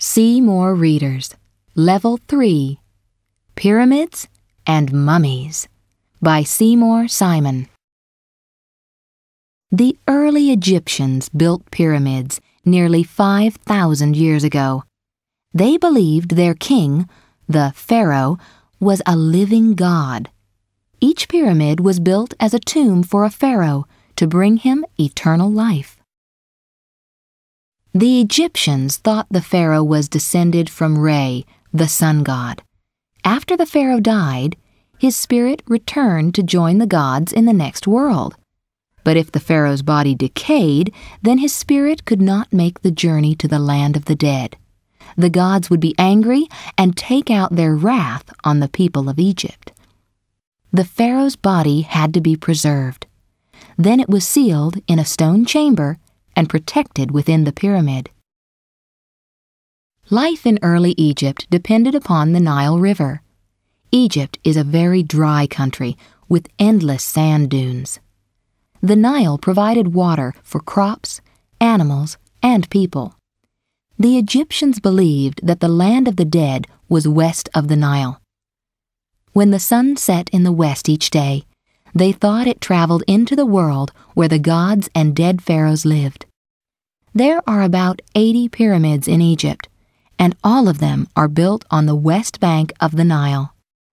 See more readers. Level 3, Pyramids and Mummies by Seymour Simon. The early Egyptians built pyramids nearly 5,000 years ago. They believed their king, the pharaoh, was a living god. Each pyramid was built as a tomb for a pharaoh to bring him eternal life. The Egyptians thought the pharaoh was descended from Re, the sun god. After the pharaoh died, his spirit returned to join the gods in the next world. But if the pharaoh's body decayed, then his spirit could not make the journey to the land of the dead. The gods would be angry and take out their wrath on the people of Egypt. The pharaoh's body had to be preserved. Then it was sealed in a stone chamber and protected within the pyramid. Life in early Egypt depended upon the Nile River. Egypt is a very dry country with endless sand dunes. The Nile provided water for crops, animals, and people. The Egyptians believed that the land of the dead was west of the Nile. When the sun set in the west each day, they thought it traveled into the world where the gods and dead pharaohs lived. There are about 80 pyramids in Egypt, and all of them are built on the west bank of the Nile.